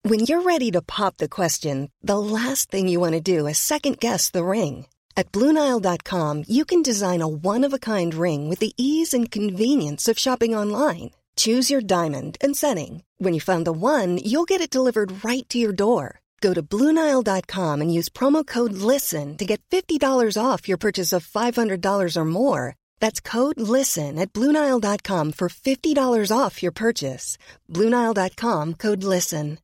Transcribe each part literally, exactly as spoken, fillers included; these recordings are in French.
When you're ready to pop the question, the last thing you want to do is second-guess the ring. At Blue Nile dot com, you can design a one-of-a-kind ring with the ease and convenience of shopping online. Choose your diamond and setting. When you find the one, you'll get it delivered right to your door. Go to Blue Nile dot com and use promo code LISTEN to get fifty dollars off your purchase of five hundred dollars or more. That's code LISTEN at Blue Nile dot com for fifty dollars off your purchase. Blue Nile dot com, code LISTEN.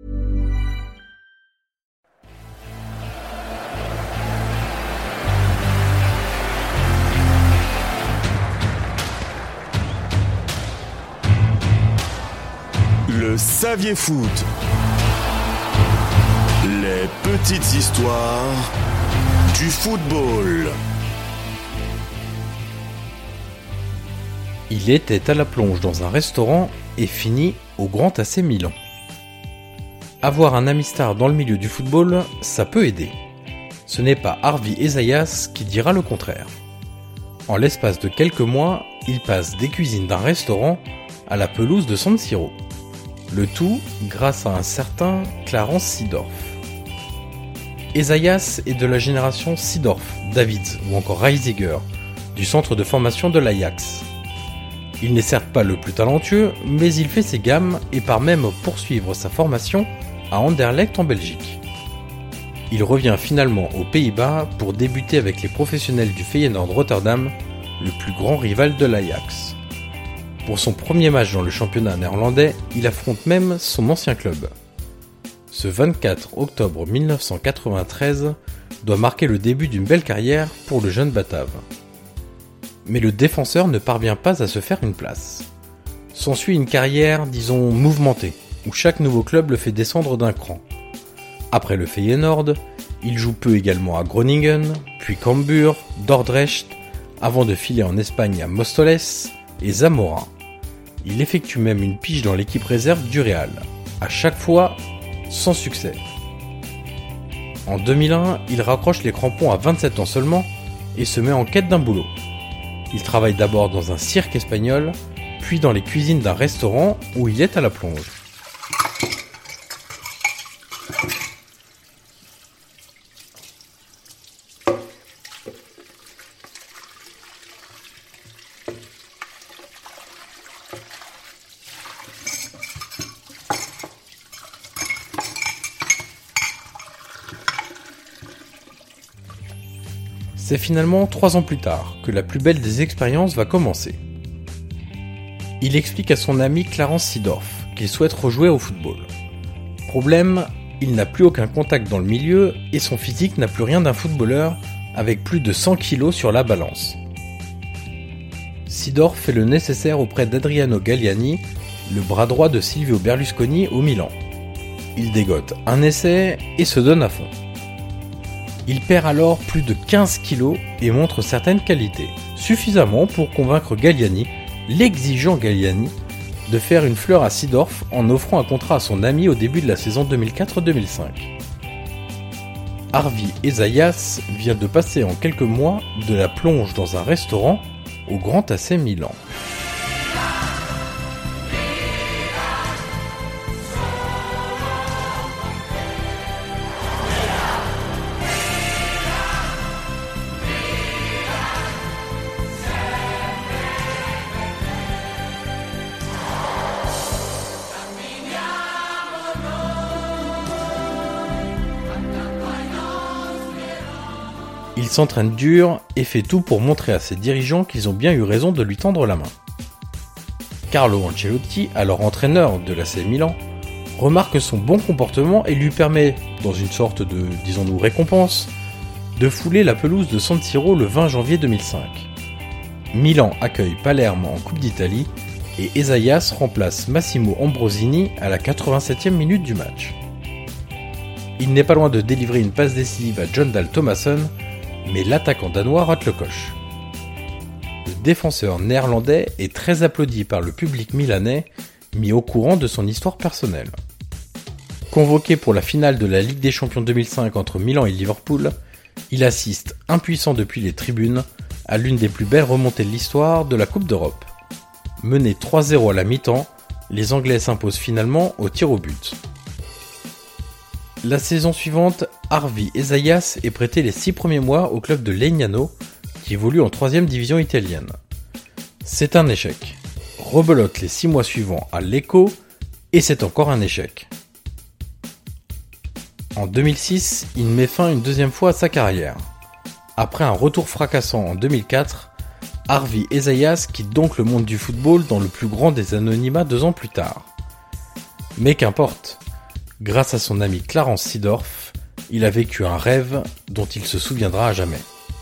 Le Saviez Foot. Les petites histoires du football. Il était à la plonge dans un restaurant et finit au Grand A C Milan. Avoir un ami star dans le milieu du football, ça peut aider. Ce n'est pas Harvey Ezayas qui dira le contraire. En l'espace de quelques mois, il passe des cuisines d'un restaurant à la pelouse de San Siro. Le tout grâce à un certain Clarence Seedorf. Ezayas est de la génération Seedorf, Davids ou encore Reisiger, du centre de formation de l'Ajax. Il n'est certes pas le plus talentueux, mais il fait ses gammes et part même poursuivre sa formation à Anderlecht en Belgique. Il revient finalement aux Pays-Bas pour débuter avec les professionnels du Feyenoord Rotterdam, le plus grand rival de l'Ajax. Pour son premier match dans le championnat néerlandais, il affronte même son ancien club. Ce vingt-quatre octobre mille neuf cent quatre-vingt-treize doit marquer le début d'une belle carrière pour le jeune Batave. Mais le défenseur ne parvient pas à se faire une place. S'ensuit une carrière, disons, mouvementée, où chaque nouveau club le fait descendre d'un cran. Après le Feyenoord, il joue peu également à Groningen, puis Cambuur, Dordrecht, avant de filer en Espagne à Móstoles et Zamora. Il effectue même une pige dans l'équipe réserve du Real, à chaque fois sans succès. En deux mille un, il raccroche les crampons à vingt-sept ans seulement et se met en quête d'un boulot. Il travaille d'abord dans un cirque espagnol, puis dans les cuisines d'un restaurant où il est à la plonge. C'est finalement trois ans plus tard que la plus belle des expériences va commencer. Il explique à son ami Clarence Seedorf qu'il souhaite rejouer au football. Problème, il n'a plus aucun contact dans le milieu et son physique n'a plus rien d'un footballeur avec plus de cent kilos sur la balance. Seedorf fait le nécessaire auprès d'Adriano Galliani, le bras droit de Silvio Berlusconi au Milan. Il dégote un essai et se donne à fond. Il perd alors plus de quinze kilos et montre certaines qualités, suffisamment pour convaincre Galliani, l'exigeant Galliani, de faire une fleur à Seedorf en offrant un contrat à son ami au début de la saison deux mille quatre deux mille cinq. Harvey Ezayas vient de passer en quelques mois de la plonge dans un restaurant au Grand A C Milan. Il s'entraîne dur et fait tout pour montrer à ses dirigeants qu'ils ont bien eu raison de lui tendre la main. Carlo Ancelotti, alors entraîneur de l'A C Milan, remarque son bon comportement et lui permet, dans une sorte de, disons-nous, récompense, de fouler la pelouse de San Siro le vingt janvier deux mille cinq. Milan accueille Palerme en Coupe d'Italie et Ezayas remplace Massimo Ambrosini à la quatre-vingt-septième minute du match. Il n'est pas loin de délivrer une passe décisive à Jon Dahl Tomasson, mais l'attaquant danois rate le coche. Le défenseur néerlandais est très applaudi par le public milanais, mis au courant de son histoire personnelle. Convoqué pour la finale de la Ligue des Champions deux mille cinq entre Milan et Liverpool, il assiste, impuissant depuis les tribunes, à l'une des plus belles remontées de l'histoire de la Coupe d'Europe. Menés trois zéro à la mi-temps, les Anglais s'imposent finalement au tir au but. La saison suivante, Harvey Ezayas est prêté les six premiers mois au club de Legnano, qui évolue en troisième division italienne. C'est un échec. Rebelote les six mois suivants à Lecco, et c'est encore un échec. En deux mille six, il met fin une deuxième fois à sa carrière. Après un retour fracassant en deux mille quatre, Harvey Ezayas quitte donc le monde du football dans le plus grand des anonymats deux ans plus tard. Mais qu'importe, grâce à son ami Clarence Seedorf, il a vécu un rêve dont il se souviendra à jamais.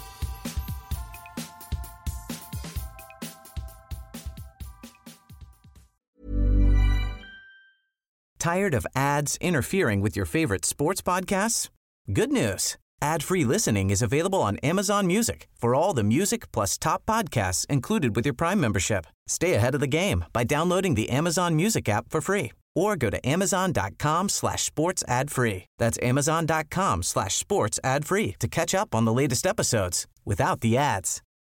Tired of ads interfering with your favorite sports podcasts? Good news. Ad-free listening is available on Amazon Music for all the music plus top podcasts included with your Prime membership. Stay ahead of the game by downloading the Amazon Music app for free or go to amazon.com slash sports ad free. That's amazon.com slash sports ad free to catch up on the latest episodes without the ads.